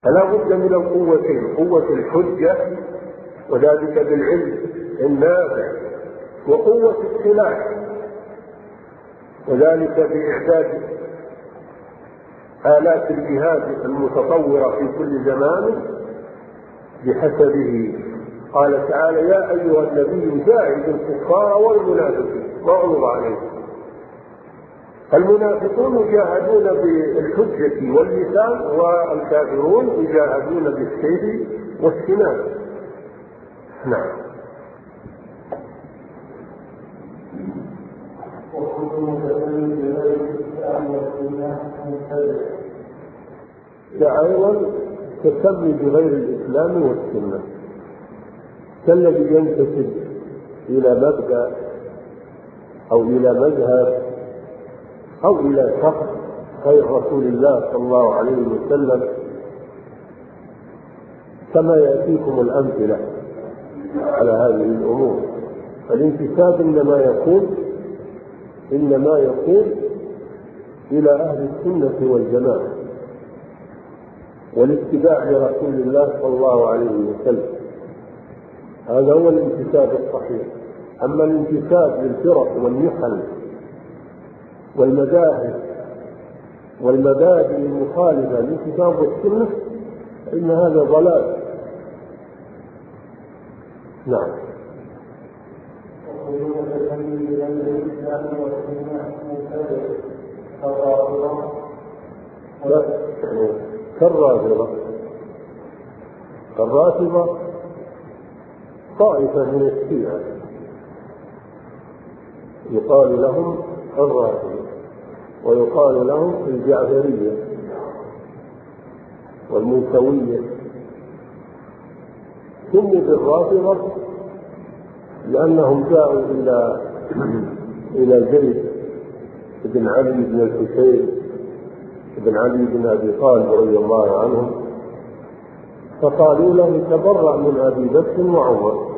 فلا بد من القوتين، قوة الحجة وذلك بالعلم النافع، وقوة السلاح وذلك بإعداد آلات الجهاد المتطورة في كل زمان بحسبه. قال تعالى: يا أيها النبي جاهد الكفار والمنافقين واغلظ عليهم. المنافقون يجاهدون بالحجة واللسان، والكافرون يجاهدون بالسيف والسنان. نعم. أيضا تسمي بغير الإسلام والسنة كالذي ينتسب إلى مبدأ أو إلى مذهب أو إلى شخص غير رسول الله صلى الله عليه وسلم، كما يأتيكم الأمثلة على هذه الأمور. فالانتساب إنما يكون إلى أهل السنة والجماعة والاتباع لرسول الله صلى الله عليه وسلم، هذا هو الانتساب الصحيح. أما الانتساب للفرق والنحل والمذاهب والمبادئ المخالفة للكتاب والسنة إن هذا ضلال. نعم. كالرافضة طائفة من الشيعة يقال لهم الرافضة، ويقال لهم الجعفرية والموسوية. سموا بالرافضة لأنهم جاءوا إلى زيد بن علي بن الحسين بن علي بن أبي طالب رضي الله عنهم، فقالوا له: تبرأ من أبي بكر وعمر.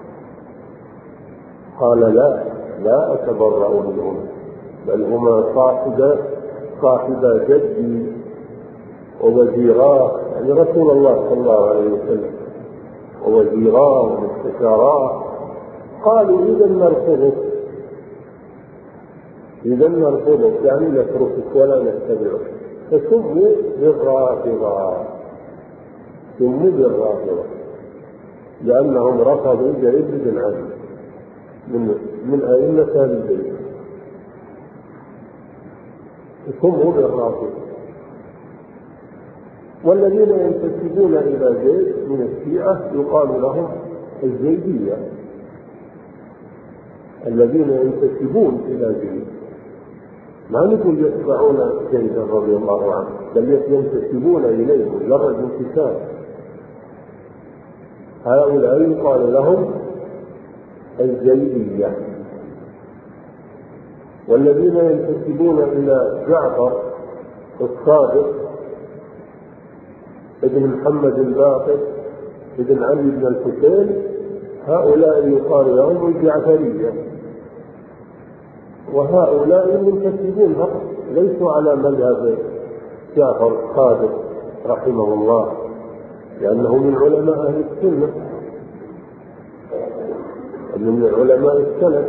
قال: لا أتبرأ منهم، بل هما صاحبا جدي ووزيراه، يعني رسول الله صلى الله عليه وسلم، ووزيراه ومستشاراه. قالوا: إذا نرفضك، يعني نتركك ولا نتبعك. فسموا بالرافضة لأنهم رفضوا زيد بن علي من أئمة أهل البيت، سموا بالرافضة. والذين ينتسبون إلى زيد من الشيعة يقال لهم الزيدية. الذين ينتسبون إلى زيد ما نقول يتبعون زيد رضي الله عنه، بل ينتسبون إليه مجرد انتساب. هؤلاء يقال لهم الزيدية. والذين ينتسبون إلى جعفر الصادق ابن محمد الباقر ابن علي بن الحسين، هؤلاء يقال لهم الجعفرية. وهؤلاء المنتسبون فقط، ليسوا على مذهب جعفر الصادق رحمه الله، لأنه من علماء أهل السنة من علماء السلف،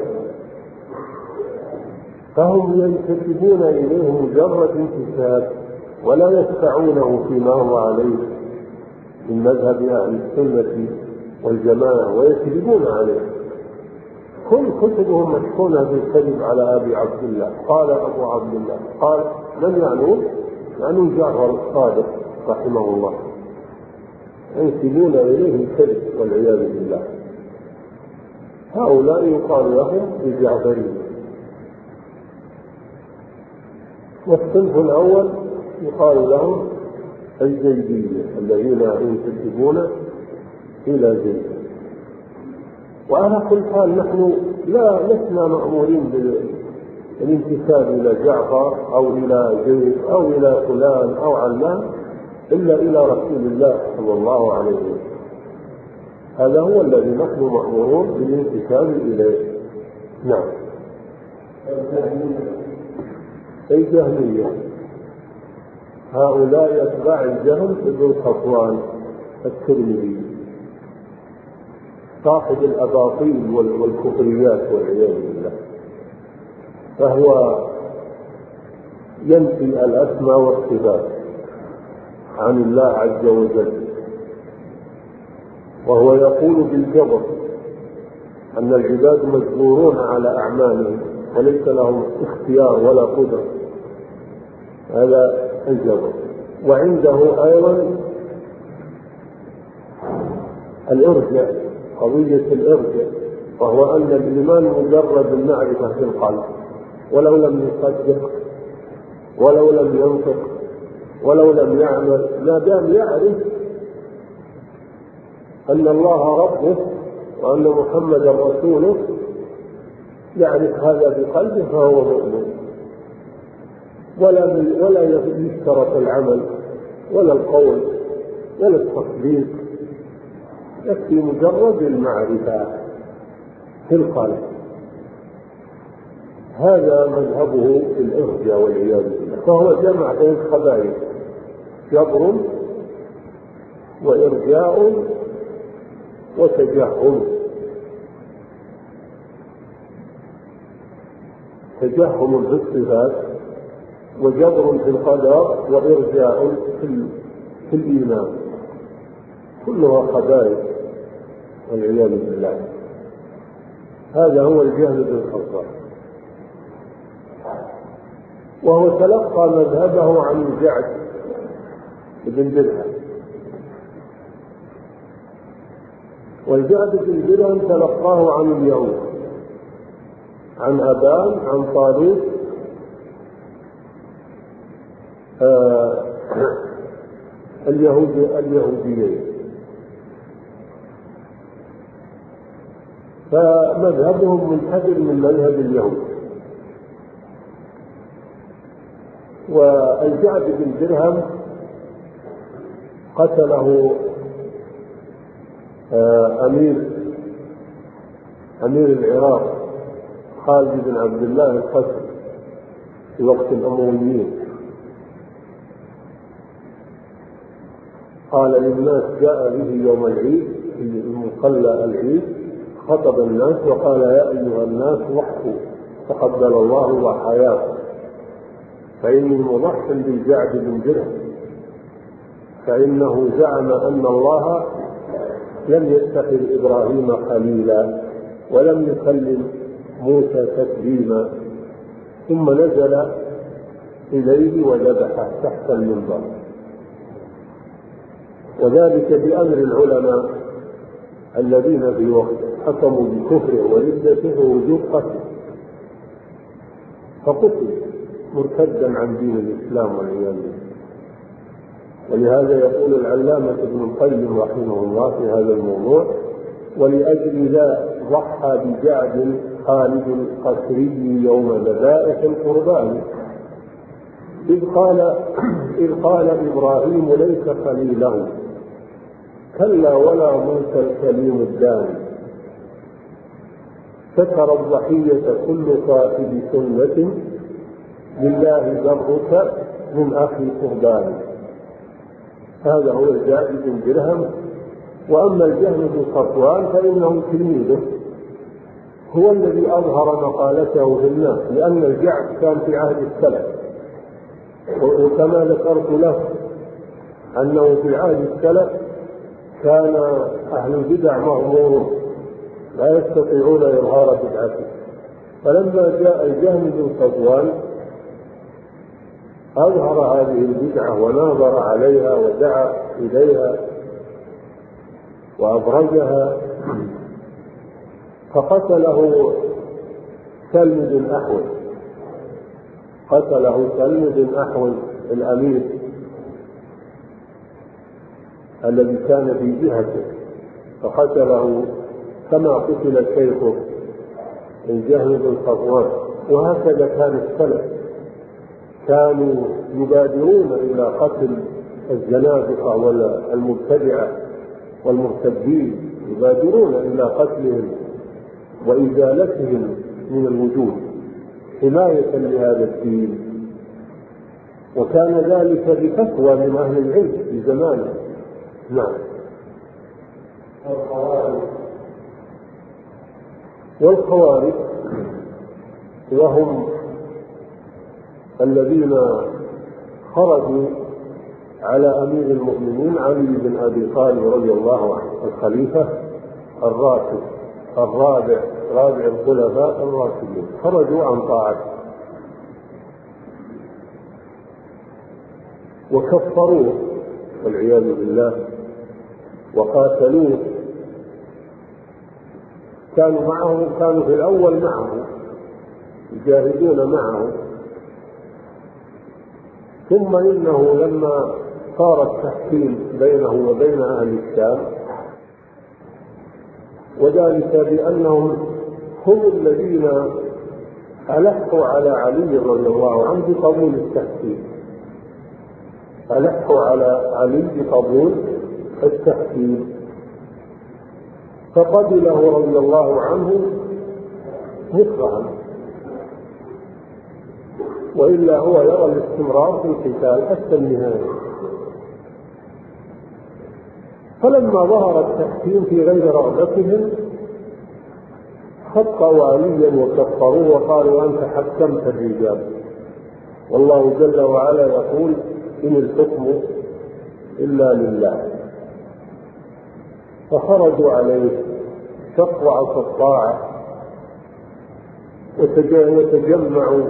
فهم ينتسبون إليه مجرد انتساب، ولا يدفعونه فيما هو عليه من مذهب أهل السنة والجماعة ويكذبون عليه. كل كتبهم مشحونة بالكذب على أبي عبد الله. قال أبو عبد الله، قال من يعنون جعفر الصادق رحمه الله، ينسبون إليه الكذب والعياذ بالله. هؤلاء يقال لهم الجعفرية. والصنف الأول يقال لهم الزيدية، الذين ينتسبون إلى زيد. وعلى كل حال نحن لسنا مأمورين بالانتساب إلى جعفر أو إلى زيد أو إلى فلان أو علان إلا إلى رسول الله صلى الله عليه وسلم. هذا هو الذي نحن مأمورون بالانتساب إليه. نعم. الجهمية هؤلاء أتباع الجهم بن صفوان الترمذي صاحب الأباطيل والكفريات والعياذ بالله، فهو ينفي الأسماء والصفات عن الله عز وجل، وهو يقول بالجبر أن العباد مجبورون على أعمالهم وليس لهم اختيار ولا قدرة، هذا الجبر. وعنده أيضا الإرجاء، قضية الإرجاء، وهو أن الإيمان مجرد المعرفة في القلب، ولو لم يصدق ولو لم ينطق ولو لم يعمل، ما دام يعرف أن الله ربه وأن محمدا رسوله، يعرف هذا بقلبه فهو مؤمن، ولا يشترط العمل ولا القول ولا التصديق، يكفي مجرد المعرفة في القلب. هذا مذهبه في الإرجاء والعياذ بالله، فهو جمع بين خبائث: جبر وإرجاء وتجهم. تجهم في الصفات، وجبر في القدر، وإرجاء في الإيمان، كلها خبائث والعياذ بالله. هذا هو الجهل بالخلق، وهو تلقى مذهبه عن الجعد بن درهم، والجعد بن درهم تلقاه عن اليهود، عن أبان، عن طالوت اليهوديين. فمذهبهم منحدر من مذهب اليهود. والجعد بن درهم قتله أمير العراق خالد بن عبد الله القسري في وقت الأمويين. قال للناس: جاء به يوم العيد في المصلى العيد، خطب الناس وقال: يا أيها الناس ضحوا تقبل الله ضحاياكم، فإني مضح بالجعد بن درهم، فإنه زعم أن الله لم يتخذ إبراهيم خليلا ولم يكلم موسى تكليما، ثم نزل إليه وذبحه تحت المنبر، وذلك بأمر العلماء الذين في وقت حكموا بكفره وردته ووجوب قتله، فقتل مرتدا عن دين الإسلام والعياذ بالله. ولهذا يقول العلامة ابن القيم رحمه الله في هذا الموضوع: ولأجل ذا ضحى بجعد خالد القسري يوم ذبائح القربان، إذ قال إبراهيم ليس خليله، كلا ولا موسى الكليم الداني، ذكر الضحية كل صاحب سنة، لله ذرك من أخي قربان. هذا هو الجعد بن درهم. وأما الجهم بن صفوان فإنه تلميذه، هو الذي أظهر مقالته في الناس، لأن الجعد كان في عهد السلف، وكما ذكرت له أنه في عهد السلف كان أهل البدع مغمورون لا يستطيعون إظهار بدعته، فلما جاء الجهم بن صفوان أظهر هذه البدعة وناظر عليها ودعا إليها وأبرزها، فقتله سلم بن أحول، قتله سلم بن أحول الأمير الذي كان في جهته، فقتله كما قتل شيخه الجهم بن صفوان. وهكذا كان السلف، كانوا يبادرون إلى قتل الزنادقة والمبتدعة والمرتدين، يبادرون إلى قتلهم وإزالتهم من الوجود حماية لهذا الدين. وكان ذلك بفتوى من أهل العلم في زمانه. نعم. والخوارج وهم الذين خرجوا على أمير المؤمنين علي بن أبي طالب رضي الله عنه، الخليفة الراشد رابع الخلفاء الراشدين، خرجوا عن طاعته وكفروه والعياذ بالله وقاتلوه. كانوا في الأول معه يجاهدون معه، ثم إنه لما صار التحكيم بينه وبين أهل الشام، وذلك بأنهم هم الذين ألحوا على علي رضي الله عنه بقبول التحكيم، ألحوا على علي بقبول التحكيم، فقبله رضي الله عنه مكرها، وإلا هو يرى الاستمرار في القتال حتى النهاية. فلما ظهر التحكيم في غير رغبتهم خطأوا عليا وكفروه وقالوا أنت حكمت الرجال، والله جل وعلا يقول إن الحكم إلا لله. فخرجوا عليه شقوا عصا الطاعة وتجمعوا،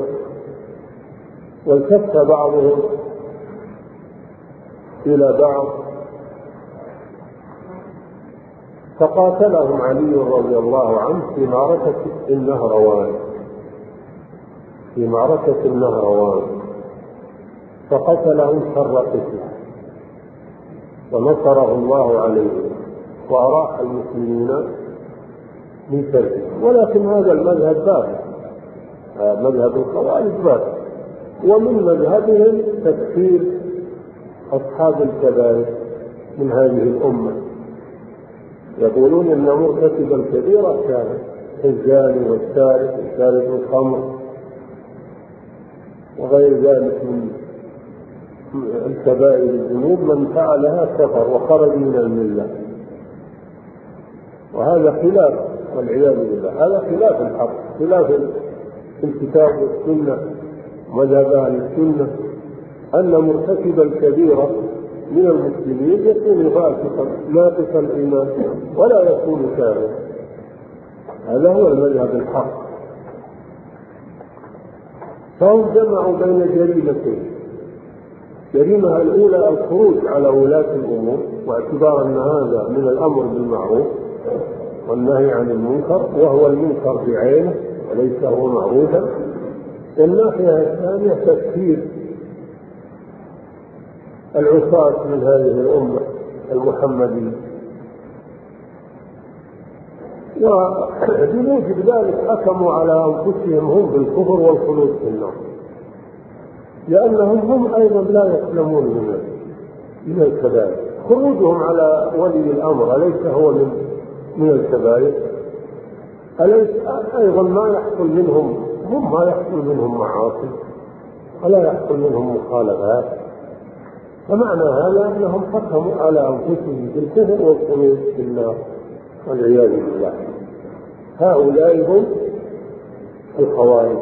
والتف بعضهم إلى بعض، فقاتلهم علي رضي الله عنه في معركة النهروان، فقتلهم شر قتل ونصره الله عليه وأراح المسلمين من شره. ولكن هذا المذهب باطل، مذهب الخوارج باطل، ومن مذهبهم تكفير أصحاب الكبائر من هذه الأمة. يقولون إن مرتكب الكبيرة كان الزاني والسارق وشارب الخمر وغير ذلك من الكبائر الذنوب، من فعلها كفر وخرج من الملة، وهذا خلاف والعياذ بالله، هذا خلاف الحق، خلاف الكتاب والسنة ومذهب أهل السنة، أن مرتكب الكبيرة من المسلمين يكون فاسقا ناقص الإيمان ولا يكون كافرا. هذا هو المذهب الحق. فهم جمعوا بين جريمتين: الجريمة الأولى الخروج على ولاة الأمور، واعتبار أن هذا من الأمر بالمعروف والنهي عن المنكر، وهو المنكر بعينه وليس هو معروفا. والناحية الثانية تكفير العصاة من هذه الأمة المحمدية، وبموجب ذلك حكموا على أنفسهم هم بالكفر والخلود في النار، لأنهم هم أيضا لا يسلمون من الكبائر. خروجهم على ولي الأمر أليس هو من الكبائر؟ أليس أيضا ما يحصل منهم، هم ما يحصل منهم معاصي ولا يحصل منهم مخالفات؟ فمعنى هذا أنهم حكموا على أنفسهم بالكفر والخلود في النار والعياذ بالله. هؤلاء هم الخوارج.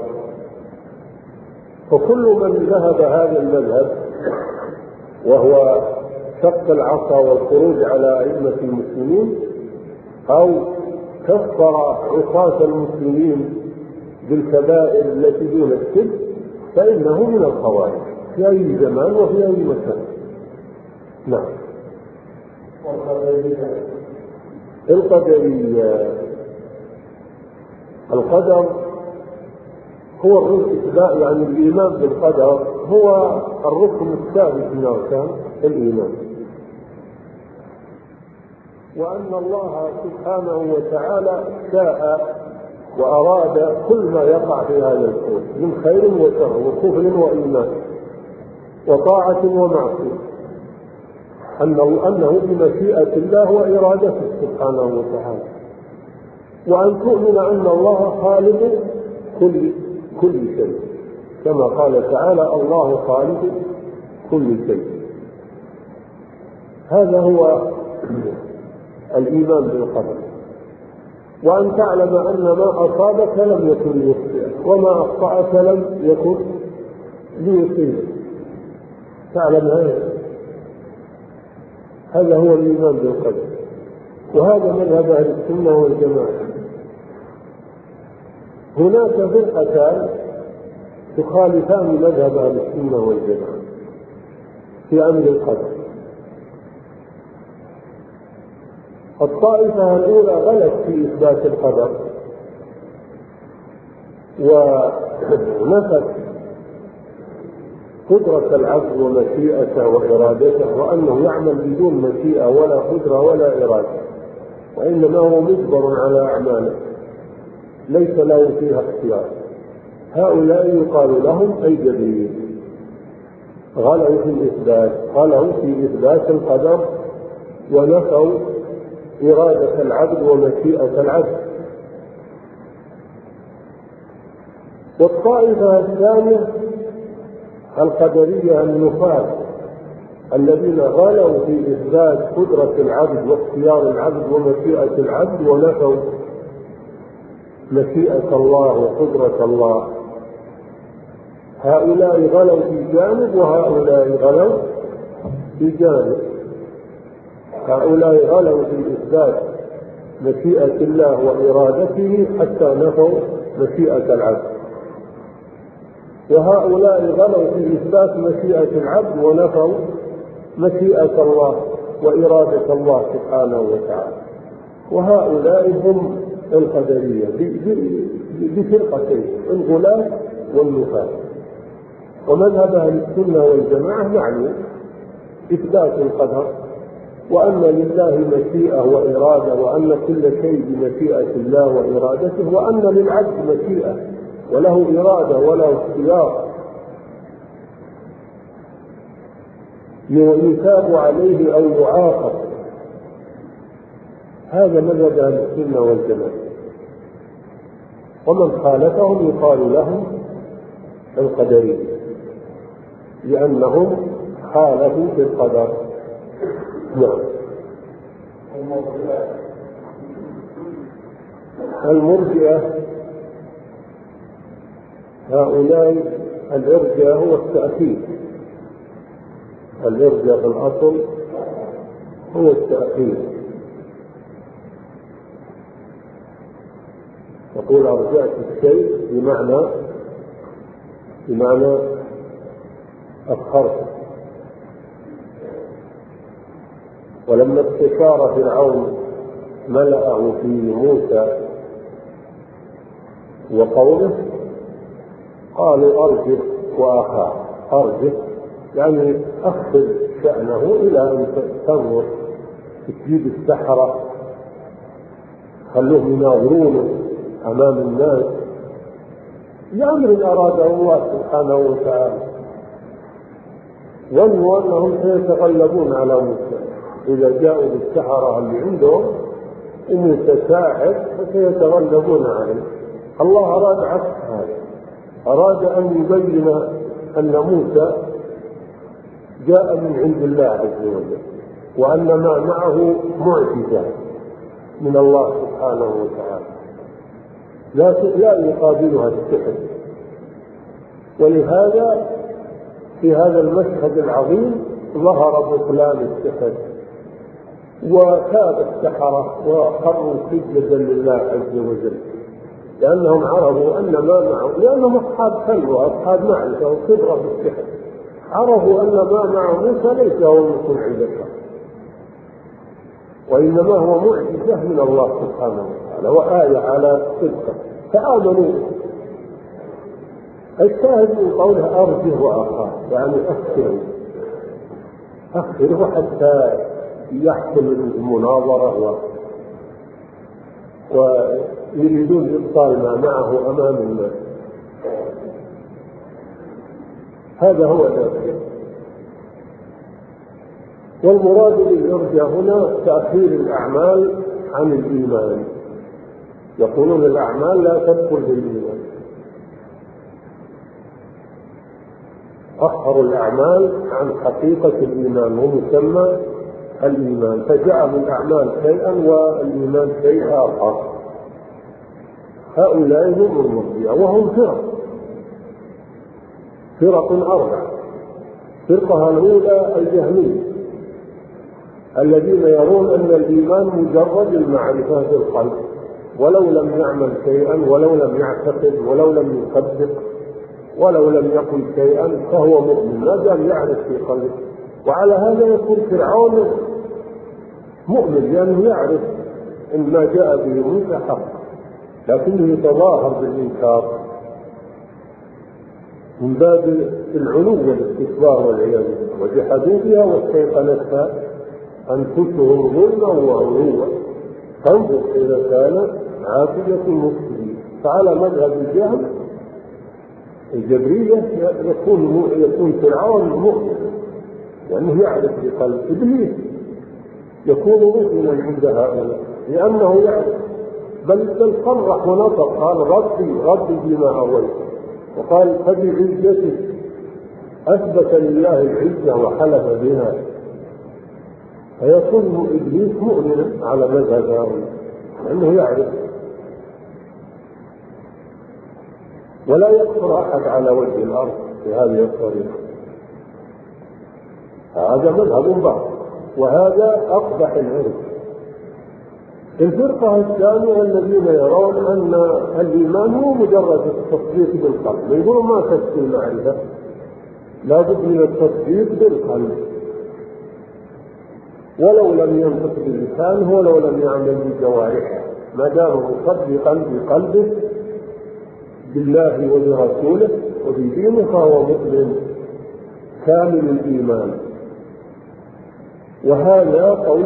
فكل من ذهب هذا المذهب وهو شق العصا والخروج على أئمة المسلمين، أو كفر عصاة المسلمين بالكبائر التي دون الشرك، فإنه من الخوارج في أي زمان وفي أي مكان. نعم. القدرية، القدر هو الإثبات، يعني الإيمان بالقدر هو الركن الثالث من أركان الإيمان، وأن الله سبحانه وتعالى شاء وأراد كل ما يقع في هذا الكون من خير وشر وكفر وإيمان وطاعة ومعصية، أنه بمشيئة الله وإرادته سبحانه وتعالى، وأن تؤمن أن الله خالق كل شيء، كما قال تعالى: الله خالق كل شيء. هذا هو الإيمان بالقدر، وأن تعلم أن ما أصابك لم يكن ليخطئك، وما أخطأك لم يكن ليصيبك. تعلم هذا هو الإيمان بالقدر، وهذا مذهب أهل السنة والجماعة. هناك فرقتان تخالفان مذهب أهل السنة والجماعة في أمر القدر. الطائفة الأولى غلت في إثبات القدر ونفت قدرة العبد ومشيئته وإرادته، وأنه يعمل بدون مشيئة ولا قدرة ولا إرادة، وإنما هو مجبر على أعماله ليس له فيها اختيار. هؤلاء يقال لهم أيجابيين، غلوا في إثبات القدر ونفوا إرادة العبد ومشيئة العبد. والطائفة الثانية القدرية النفاة الذين غلوا في إثبات قدرة العبد واختيار العبد ومشيئة العبد ونفوا مشيئة الله وقدرة الله. هؤلاء غلوا في جانب وهؤلاء غلوا في جانب. هؤلاء غلوا في إثبات مشيئة الله وإرادته حتى نفوا مشيئة العبد، وهؤلاء غلوا في إثبات مشيئة العبد ونفوا مشيئة الله وإرادة الله سبحانه وتعالى. وهؤلاء هم القدرية بفرقتين، الغلاة والنفاة. ومذهب أهل السنة والجماعة معلوم إثبات القدر، وأن لله مشيئة وإرادة، وأن كل شيء بمشيئة الله وإرادته، وأن للعبد مشيئة وله إرادة وله اختيار يثاب عليه أو يعاقب. هذا مذهب أهل السنة والجماعة، ومن خالفهم يقال لهم القدرية لأنهم خالفوا في القدر. نعم. المرجئة هؤلاء الإرجاء هو التأخير. الإرجاء في الأصل هو التأخير. يقول أرجعت الشيء بمعنى أخرت. ولما استشار فرعون ملأه في موسى وقومه قالوا أرجه وأخاه. أرجه يعني أخذ شأنه إلى أن تنظر تجيب السحرة، خلوهم يناظرونه أمام الناس لأمر أراده الله سبحانه وتعالى. ظنوا أنهم سيتغلبون على موسى إذا جاءوا بالسحرة اللي عندهم وموسى ساحر فسيتغلبون عليه. الله أراد عكس هذا، أراد أن يبين أن موسى جاء من عند الله عز وجل، وأن ما معه معجزة من الله سبحانه وتعالى لا يقابلها السحر. ولهذا في هذا المشهد العظيم ظهر بطلان السحر وتاب السحرة وخروا سجدا لله عز وجل، لأنهم عرفوا أن ما معه، لأنهم أصحاب خلوة أصحاب معرفة وخبرة في السحر، عرفوا أن ما مع موسى ليس هو من صنع البشر، وإنما هو معجزة من الله سبحانه وتعالى وآية على صدقه فآمنوا. الشاهد من قولها أرجه وأخاه يعني أخره حتى يحصل المناظرة ويريدون إبطال ما معه أمام الناس. هذا هو الإرجاء. والمراد بالإرجاء هنا تأخير الأعمال عن الإيمان. يقولون الأعمال لا تدخل بالإيمان. أخروا الأعمال عن حقيقة الإيمان ومسمى الإيمان، فجعلوا الأعمال شيئا والإيمان شيء آخر. هؤلاء هم المرجئة، وهم فرق أربع. الفرقة الأولى الجهمية الذين يرون أن الإيمان مجرد المعرفة في القلب، ولو لم يعمل شيئا، ولو لم يعتقد، ولو لم يصدق، ولو لم يقل شيئا فهو مؤمن ما دام يعرف في قلبه. وعلى هذا يكون فرعون مؤمن لأنه يعرف أن ما جاء به موسى حق، لكنه يتظاهر بالإنكار من باب العلو والاستكبار والعياذ بالله. وجحدوا بها واستيقنتها أنفسهم ظلما وعلوا فانظر إذا كان عاقبة المفسدين. فعلى مذهب الجهل الجبرية يكون فرعون مؤمن لأنه يعرف في قلب. إبليس يكون مؤمنا عند هؤلاء لأنه يعرف، بل صرح ونطق قال ربي بما أولت، وقال فبعزته أثبت لله العزة وحلف بها. فيكون إبليس مؤمنا على مذهب هؤلاء لأنه يعرف. ولا يكفر أحد على وجه الأرض بهذه الطريقة. هذا مذهب بعض، وهذا أقبح العرف. الفرقة الثانية الذين يرون أن الإيمان هو مجرد التصديق بالقلب، يقولون ما تكفي المعرفة، لا بد من التصديق بالقلب، ولو لم ينطق بلسانه ولو لم يعمل بجوارحه، ما دام مصدقا بقلبه بالله وبرسوله وبدينه فهو مؤمن كامل الإيمان. وهذا قول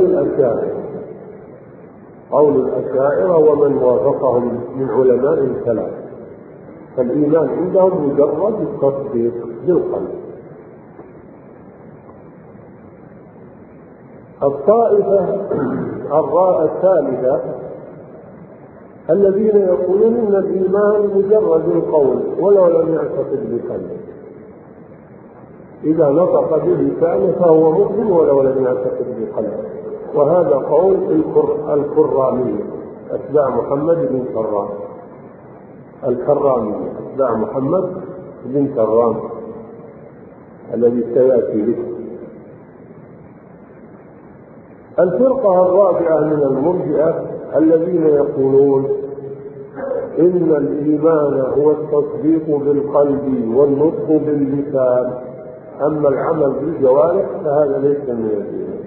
الأشاعرة ومن وافقهم من علماء الكلام. فالإيمان عندهم مجرد التصديق بالقلب. الطائفة الثالثة الذين يقولون ان الايمان مجرد القول ولو لم يعتقد بقلبه، اذا نطق بلسانه فهو مؤمن ولو لم يعتقد بقلبه. وهذا قول الكرامية اتباع محمد بن كرام، الكرامية اتباع محمد بن كرام الذي سياتي به. الفرقة الرابعة من المرجئة الذين يقولون إن الإيمان هو التصديق بالقلب والنطق باللسان، أما العمل بالجوارح فهذا ليس من الإيمان،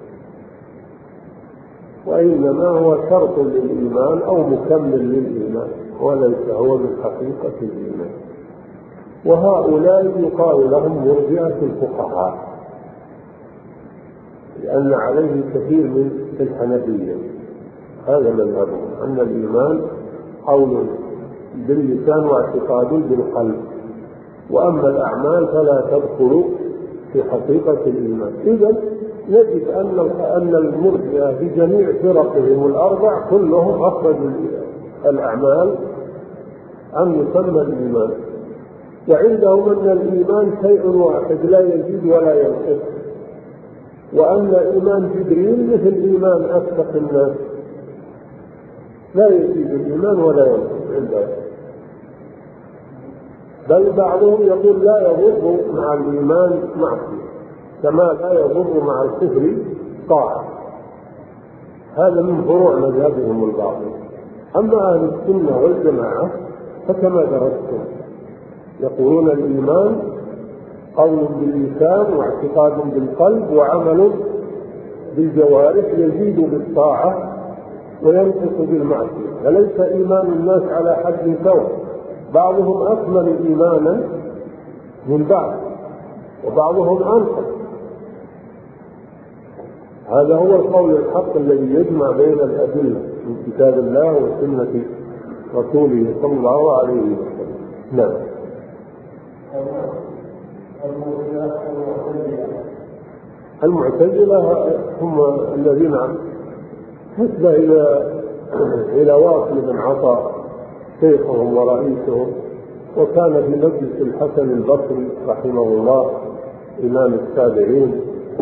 وإنما هو شرط للإيمان أو مكمل للإيمان وليس هو من حقيقة الإيمان. وهؤلاء يقال لهم مرجئة الفقهاء، لأن عليه كثير من الحنفية. هذا مذهبهم أن الإيمان قول باللسان واعتقاد بالقلب، وأما الأعمال فلا تدخل في حقيقة الإيمان. إذن نجد أن المرجئة في جميع فرقهم الأربع كلهم أخرجوا الأعمال عن مسمى الإيمان، وعندهم أن الإيمان شيء واحد لا يزيد ولا ينقص، وأن إيمان جبريل مثل إيمان أسبق الناس لا يزيد الإيمان ولا ينقص عنده. بل بعضهم يقول لا يضر مع الإيمان معصية كما لا يضر مع الكفر طاعة. هذا من فروع مذهبهم الباطل. أما أهل السنة والجماعة فكما درستم يقولون الإيمان قول باللسان واعتقاد بالقلب وعمل بالجوارح يزيد بالطاعة وينقص بالمعصية، فليس إيمان الناس على حد سواء، بعضهم أكمل إيمانا من بعض وبعضهم أنقص. هذا هو القول الحق الذي يجمع بين الأدلة من كتاب الله وسنة رسوله صلى الله عليه وسلم. نعم. المعتزلة هم الذين نسبة إلى واصل بن عطاء شيخهم ورئيسهم وكان في مجلس الحسن البصري رحمه الله إمام التابعين،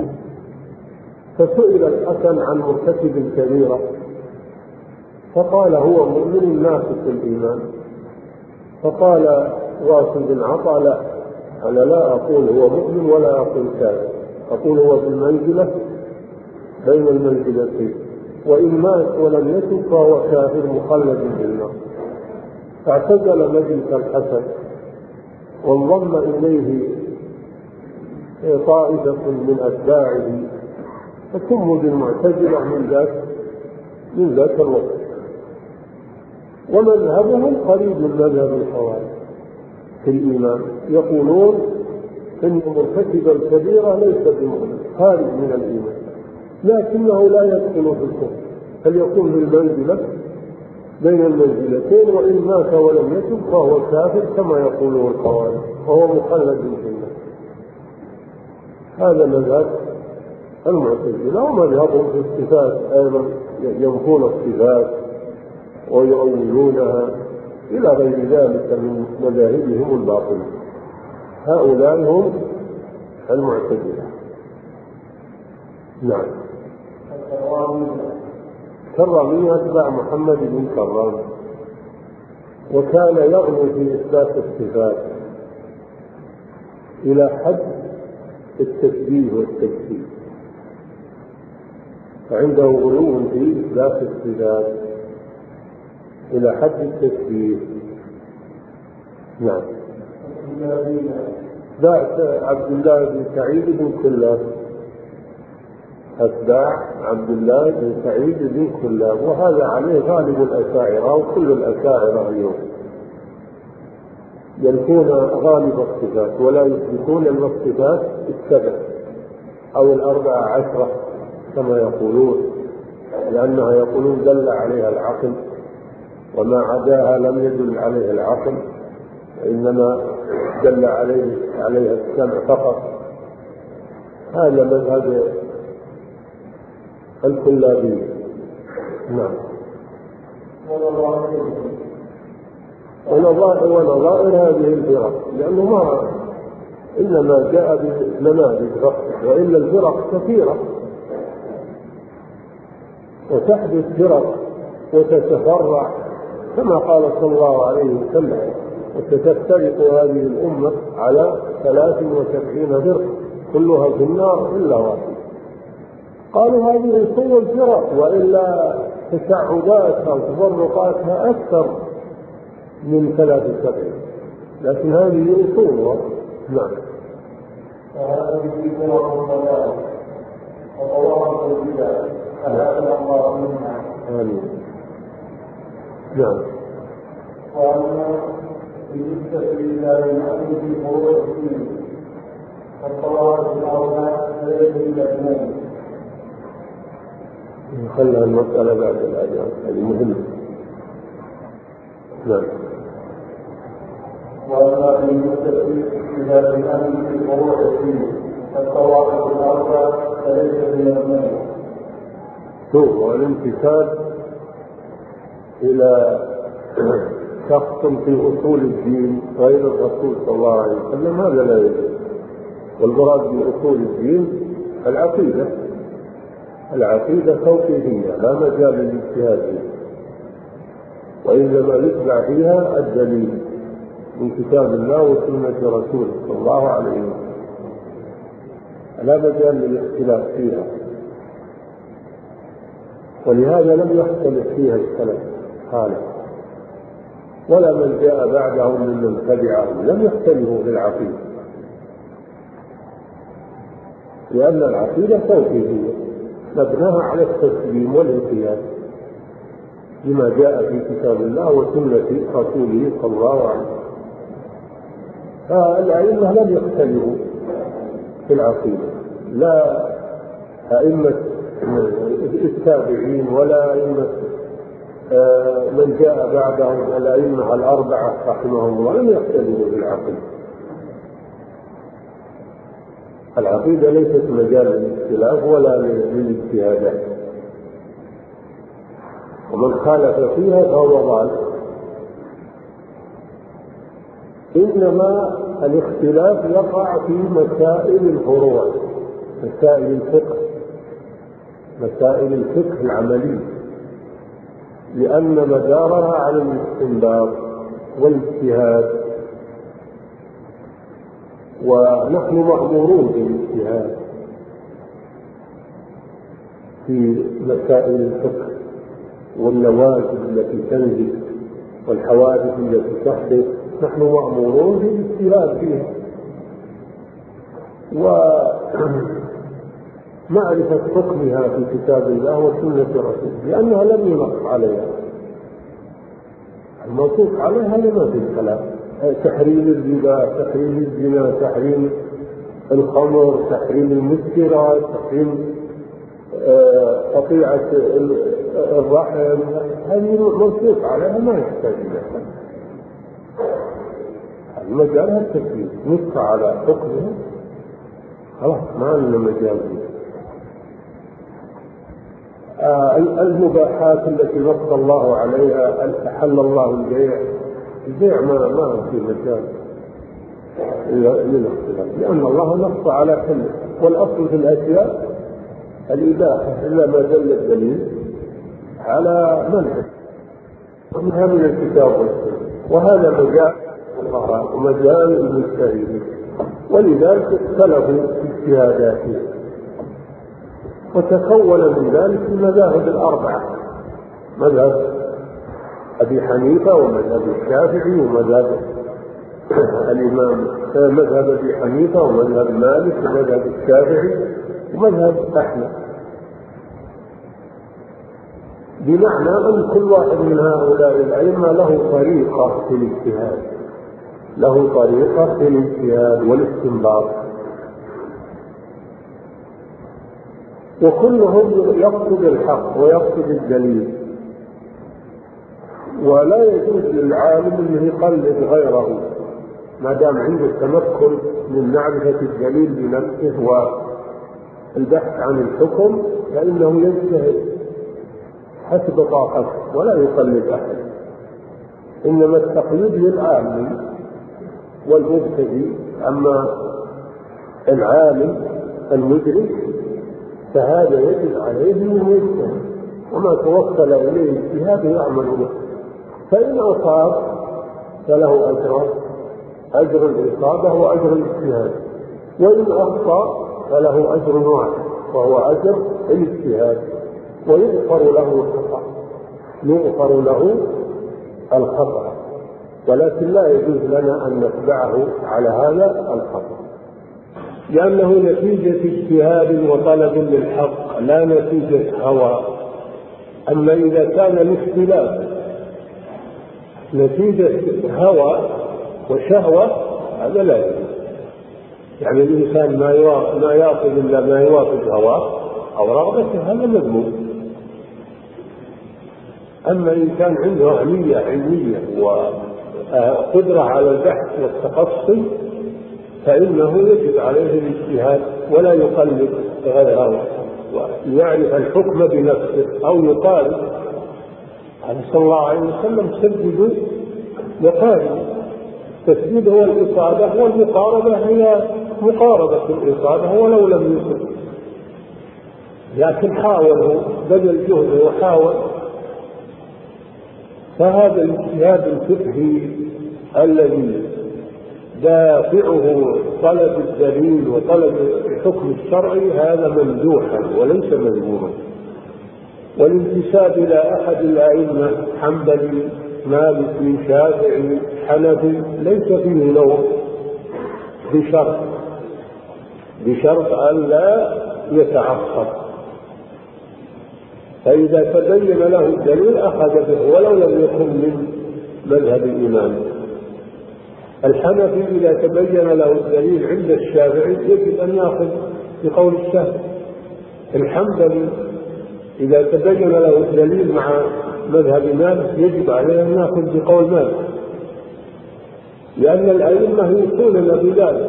فسئل الحسن عن مرتكب كبيرة فقال هو مؤمن ناقص الإيمان. فقال واصل بن عطاء لا، أنا لا أقول هو مؤمن ولا أقول كافر، أقول هو بالمنزلة بين المنزلتين، وإن مات ولم يتب فهو كافر مخلد بالنار. فاعتزل مجلس الحسن وانضم إليه طائفة من أتباعه فسموا بالمعتزلة من ذاك الوقت، ومذهبهم قريب من مذهب الخوارج في الإيمان، يقولون إن مرتكب الكبيرة ليس بمؤمن خارج من الإيمان، لكنه لا يدخل في الكفر، فليكون بالمنزلة بين المنزلتين، وإن مات ولم يتب فهو كافر كما يقوله الخوارج وهو مخلد في النار. هذا مذهب المعتزلة. ومذهبهم في الصفات أيضا ينفون الصفات ويؤولونها إلى غير ذلك من مذاهبهم الباطلة. هؤلاء هم المعتزلة. نعم. كرامية أتباع محمد بن كرام، وكان يغلو في إثبات الصفات إلى حد التشبيه والتجسيم، فعنده غلو في إثبات الصفات إلى حد التشبيه. نعم. بعث عبد الله بن سعيد بن كلاب، أتباع عبد الله بن سعيد بن كلاب، وهذا عليه غالب الأشاعرة وكل الأشاعرة اليوم، ينفون غالب الصفات ولا يثبتون إلا الصفات السبع أو 14 كما يقولون، لأنها يقولون دل عليها العقل، وما عداها لم يدل عليه العقل، إنما دل عليها السمع فقط. هذا مذهب الكلابي. نعم. ونظائر هذه الفرق، لأنه ما إنما جاء بنماذج فقط، وإلا الفرق كثيرة وتحدث فرق وتتفرع كما قال صلى الله عليه وسلم: وستفترق هذه الأمة على 73 فرقة كلها في النار إلا واحدة. قالوا هذه أصول الفرق، وإلا تشعباتها وتفرقاتها أكثر من 73، لكن هذه أصولها. نعم. فهذه فرق الضلال وطوائف البدع أهلنا الله منها. آمين. نعم. وأما بالنسبة إلى المعروف في فروع الدين فالطوائف الأربع فليس بالأجنبي. خلها المسألة بعد الأذان، هذه مهمة. نعم. وأما بالنسبة إلى الأمن في فروع الدين فالطوائف الأربع فليس بالأجنبي. والانتساب إلى شخص في أصول الدين غير الرسول صلى الله عليه وسلم هذا لا يجوز. والمراد بأصول الدين العقيدة توقيفية لا مجال للاجتهاد فيها، وإنما يتبع فيها الدليل من كتاب الله وسنة رسوله صلى الله عليه وسلم، لا مجال للاختلاف فيها، ولهذا لم يختلف فيها السلف خالص ولا من جاء بعدهم ممن تبعهم، لم يختلفوا في العقيدة، لأن العقيدة توقيفية مبناها على التسليم والانقياد لما جاء في كتاب الله وسنة رسوله صلى الله عليه وسلم. فالأئمة لم يختلفوا في العقيدة، لا أئمة التابعين ولا أئمة من جاء بعدهم الأئمة الأربعة رحمهم الله لم يختلفوا في العقيدة. العقيدة ليست مجال للاختلاف ولا للاجتهادات، ومن خالف فيها فهو ضال. إنما الاختلاف يقع في مسائل الفروع، مسائل الفقه العملي، لأن مدارها على الاستنباط والاجتهاد، ونحن مأمورون بالاجتهاد في مسائل الفقه والنوازل التي تنزل والحوادث التي تحدث، نحن مأمورون بالاجتهاد فيها ومعرفة حكمها في كتاب الله وسنة رسوله، لأنها لم ينص عليها، المنصوص عليها لما في الكلام، تحريم الربا، تحريم الزنا، تحريم الخمر، تحريم المسكرات، تحريم قطيعة الرحم، هذه منصوص عليها ما يحتاج إليها. المجال التكليف نص على حكمه خلاص ما لنا مجال فيه. المباحات التي نص الله عليها، أحل الله البيع ما في مجال للاختلاف، لأن الله نص على كله، والأصل في الأشياء الإباحة إلا ما دل الدليل على منعها من الكتاب والسنة، وهذا مجال الفقهاء ومجال المجتهدين، ولذلك اختلفوا في اجتهاداتهم، وتكون من ذلك المذاهب الأربعة، مذهب أبي حنيفة ومذهب الشافعي ومذهب الإمام مذهب أبي حنيفة ومذهب مالك ومذهب الشافعي ومذهب أحمد، بمعنى أن كل واحد من هؤلاء الأئمة له طريقة في الاجتهاد، له طريقة في الاجتهاد والاستنباط، وكلهم يقصد الحق ويقصد الدليل، ولا يجوز للعالم أنه يقلد غيره ما دام عنده التمكن من معرفة الدليل بنفسه والبحث عن الحكم، فإنه يجتهد حسب طاقته ولا يقلد أحد. إنما التقليد للعالم والمبتدئ، أما العالم المدرك فهذا يجب عليه أن يجتهد، وما توصل إليه اجتهاد يعمل به، فإن أصاب فله أجر الإصابة وأجر الاجتهاد، وإن أخطأ فله أجر واحد وهو أجر الاجتهاد، ويغفر له الخطأ، ولكن لا يجوز لنا أن نتبعه على هذا الخطأ، لأنه نتيجة اجتهاد وطلب للحق لا نتيجة هوى. أما إذا كان الاختلاف نتيجة هوى وشهوة هذا لا يجوز، يعني الإنسان ما يأخذ إلا ما يوافق هواه أو رغبته، هذا مذموم. أما إن كان عنده أهمية علمية وقدرة على البحث والتخصص فإنه يجب عليه الاجتهاد ولا يقلد غيره، ويعرف الحكم بنفسه، أو يقال صلى الله عليه وسلم سددوا وقاربوا. التسديد هو الإصابة، والمقاربة هي مقاربة الإصابة ولو لم يصب، لكن حاول بذل جهده وحاول. فهذا الاجتهاد الفقهي الذي دافعه طلب الدليل وطلب الحكم الشرعي هذا ممدوحا وليس مذموما، والانتساب إلى أحد الأئمة حنبلي مالكي شافعي حنفي ليس فيه نوع، بشرط أن لا يتعصب، فإذا تبين له الدليل أخذ به ولو لم يكن من مذهب الإمام. الحنفي إذا تبين له الدليل عند الشافعي يجب أن يأخذ بقول الشافعي. الحنبلي إذا تبين له الدليل مع مذهب مالك يجب عليه أن يأخذ بقول مالك، لأن الأئمة يقولون بذلك،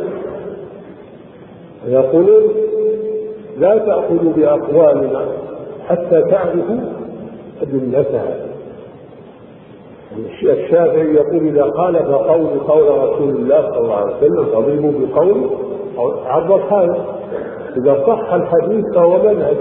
يقولون لا تأخذوا بأقوالنا حتى تعرفوا أدلتها. الشافعي يقول إذا خالف قول رسول الله صلى الله عليه وسلم فاضربوا بقول عرض هذا، إذا صح الحديث فهو مذهب.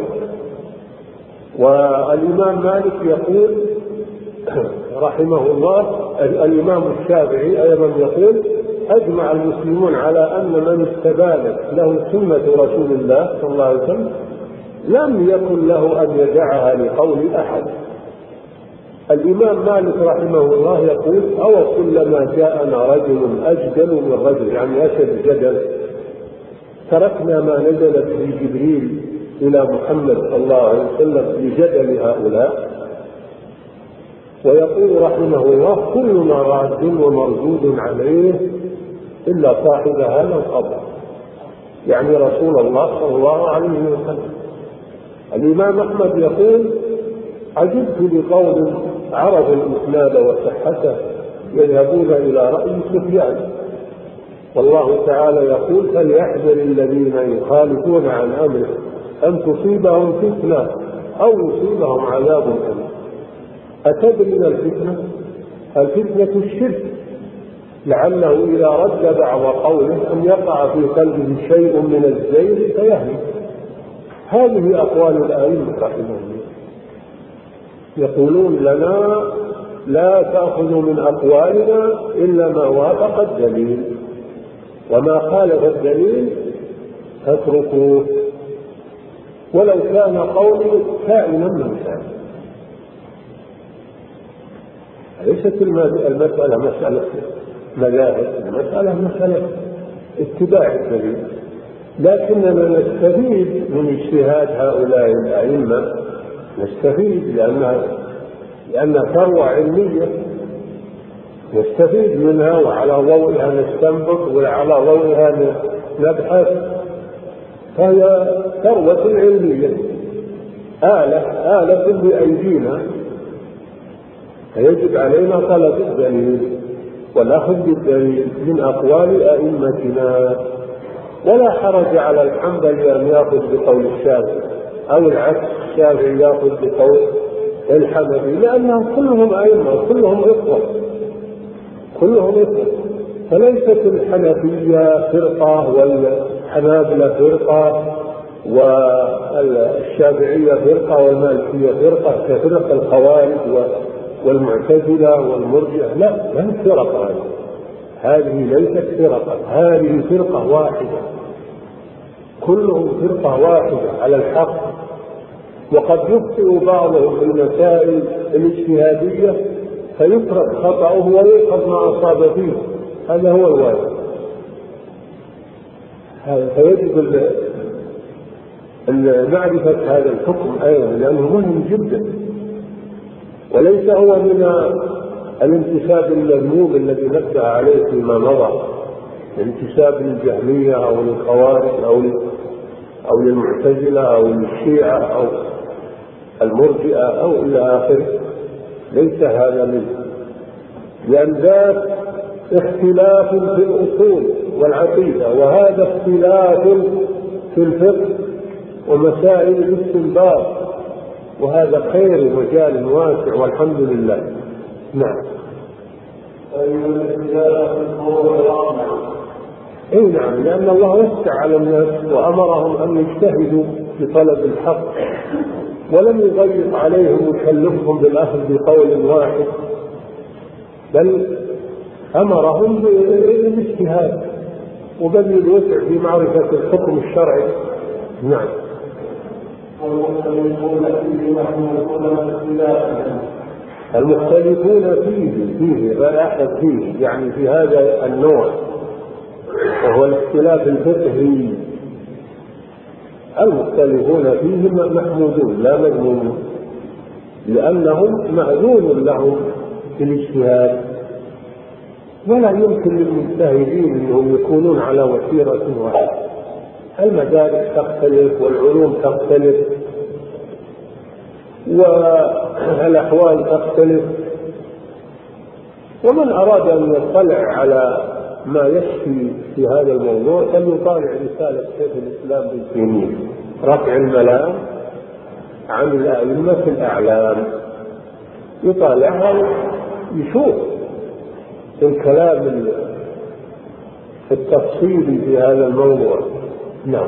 والإمام مالك يقول رحمه الله، الإمام الشافعي أيضا يقول أجمع المسلمون على أن من استبانت له سنة رسول الله صلى الله عليه وسلم لم يكن له أن يدعها لقول أحد. الإمام مالك رحمه الله يقول أو كلما جاءنا رجل أجدل من رجل، يعني أشد جدل، تركنا ما نزلت في جبريل إلى محمد صلى الله عليه وسلم لجدل هؤلاء. ويقول رحمه الله كلنا راد ومردود عليه إلا صاحب هذا القبر، يعني رسول الله صلى الله عليه وسلم. الإمام أحمد يقول عجبت لقول عرف الإسناد وصحته يذهبون إلى رأي سفيان، والله تعالى يقول فليحذر الذين يخالفون عن أمره أن تصيبهم فتنة أو يصيبهم عذاب أليم. أتدري من الفتنة؟ الفتنة الشرك، لعله إذا رد بعض قوله أن يقع في قلبه شيء من الزيغ فيهلك. هذه أقوال الآئمة رحمهم الله، يقولون لنا لا تأخذوا من أقوالنا إلا ما وافق الدليل، وما خالف الدليل فاتركوه ولو كان قولي كائنا من كان. ليست المسألة مسألة مذاهب، المسألة مسألة اتباع الدليل، لكننا نستفيد من اجتهاد هؤلاء الأئمة، نستفيد لأنها ثروة علمية نستفيد منها، وعلى ضوئها نستنبط وعلى ضوئها نبحث، فهي ثروة علمية آلة بأيدينا، فيجب علينا طلب الدليل والأخذ بالدليل من أقوال أئمتنا. ولا حرج على الحنبلي أن يأخذ بقول الشافعي أو العكس، الشافعي يأخذ بقول الحنبلي، لأنهم كلهم أئمة، كلهم إخوة. فليست الحنفية فرقة والحنابلة فرقة والشافعية فرقة والمالكية فرقة كفرق الخوارج والمعتزلة والمرجئة، لا، ليست فرقة هذه ليست فرقة، هذه فرقة واحدة، كلهم فرقة واحدة على الحق. وقد يخطئ بعضهم في المسائل الاجتهادية فيترك خطأه ويؤخذ ما أصاب فيه، هذا هو الواجب. فيجب معرفة هذا الحكم أيضا، لأنه مهم جدا، وليس هو من الانتساب المذموم الذي نبه عليه فيما مضى، الانتساب للجهمية أو للخوارج أو للمعتزلة أو للشيعة أو المرجئة أو إلى آخره، ليس هذا منه، لأن ذات اختلاف في الأصول والعقيدة، وهذا اختلاف في الفقه ومسائل الاستنباط، وهذا خير ومجال واسع والحمد لله. نعم. اي نعم، لأن الله وسع على الناس وأمرهم أن يجتهدوا في طلب الحق، ولم يضيق عليهم ويكلفهم بالأخذ بقول واحد، بل أمرهم بالاجتهاد وبذل الوسع في معرفة الحكم الشرعي. نعم. المختلفون فيه لا أحد فيه، يعني في هذا النوع، وهو الاختلاف الفقهي، المختلفون فيه محمودون لا مذمومون، لأنهم مأذون لهم في الاجتهاد، ولا يمكن للمجتهدين أنهم يكونون على وتيرة واحدة، المدارس تختلف والعلوم تختلف والأحوال تختلف. ومن أراد أن يطلع على ما يشفي في هذا الموضوع فليطالع رسالة شيخ الإسلام ابن تيمية رفع الملام عن الأئمة الأعلام، يطالعها يشوف الكلام التفصيلي في هذا الموضوع. نعم.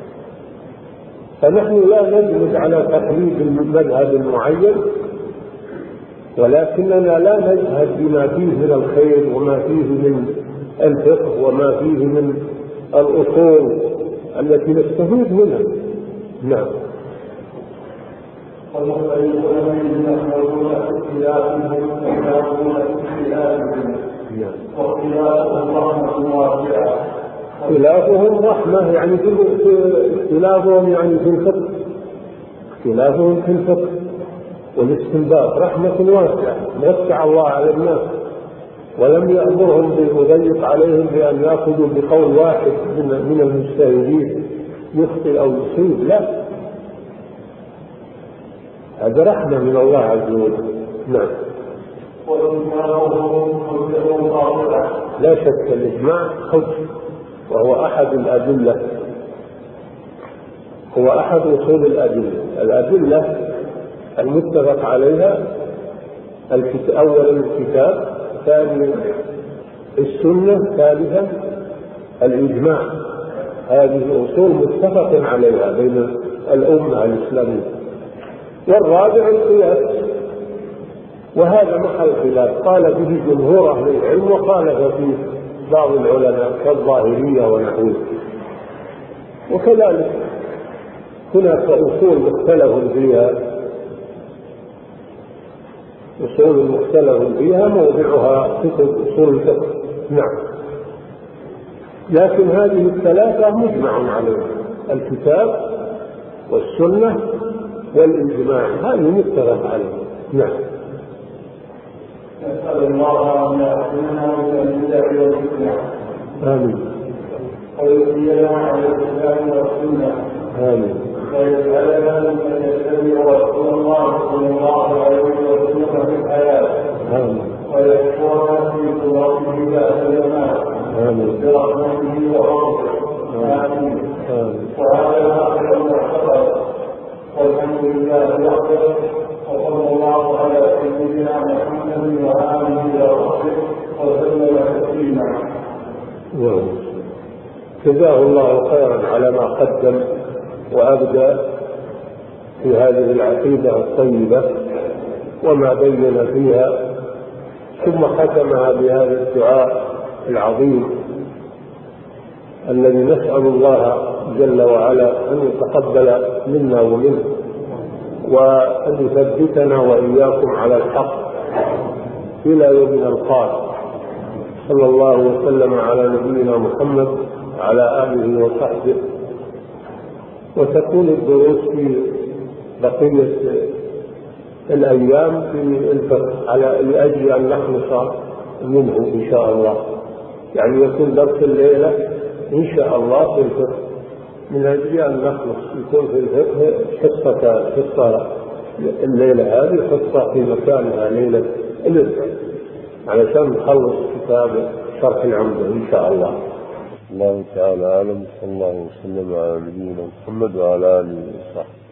فنحن لا نجلس على تقليد المذهب المعين، ولكننا لا نجهد بما فيه من الخير وما فيه من الفقه وما فيه من الأصول التي نستفيد منها. نعم. والمختلفون يخرجون اختلافهم واختلافهم رحمة واسعة. اختلافهم رحمة يعني اختلافهم يعني في الفقه، اختلافهم في الفقه والاستنباط رحمة واسعة، وسع الله على الناس ولم يأمرهم ويضيق عليهم بأن يأخذوا بقول واحد من المجتهدين يخطئ أو يصيب، لا، هذا رحمة من الله عز وجل. نعم. لا شك الإجماع حجة، وهو أحد الأدلة، هو أحد أصول الأدلة المتفق عليها أولا الكتاب، ثانيا السنة، ثالثا الإجماع. هذه أصول متفق عليها بين الأمة الإسلامية. والرابع القياس، وهذا محل خلاف قال به جمهور أهل العلم وخالف فيه بعض العلماء كالظاهرية ونحوه. وكذلك هناك أصول مختلف فيها، أصول مختلف فيها موضعها كتب أصول الفقه. نعم. لكن هذه الثلاثة مجمع عليها، الكتاب والسنة والإجماع، هذه متفق عليها. نعم. نسأل الله أن يحكمنا من البدع والفتنة. آمين. ويحيينا على الإسلام والسنة. آمين. ويجعلنا ممن يتبع رسول الله صلى الله عليه وسلم في الحياة. آمين. ويحفظنا في صراطه بعد الزمان. آمين. برحمته وفضله. آمين. وهذا آخر المعتقد. والحمد لله وحده، وصلى الله على سيدنا محمد وآله وصحبه وسلم تسليما. جزاه الله خيرا على ما قدم وأبدى في هذه العقيدة الطيبة وما بين فيها، ثم ختمها بهذا الدعاء العظيم الذي نسأل الله جل وعلا أن يتقبل منا ومنه، وأن يثبتنا وإياكم على الحق إلى يوم نلقاه. صلى الله وسلم على نبينا محمد وعلى آله وصحبه. وتكون الدروس في بقية الأيام في الفقه لأجل أن نخلص منه إن شاء الله، يعني يكون درس الليلة إن شاء الله في الفقه من أجل أن نخلص، يكون في الفقه حصة الليلة هذه حصة في مكانها ليلة الأسبوع علشان نخلص كتاب شرح العمدة إن شاء الله. الله تعالى أعلم. صلى الله وسلم على نبينا محمد وعلى آله وصحبه.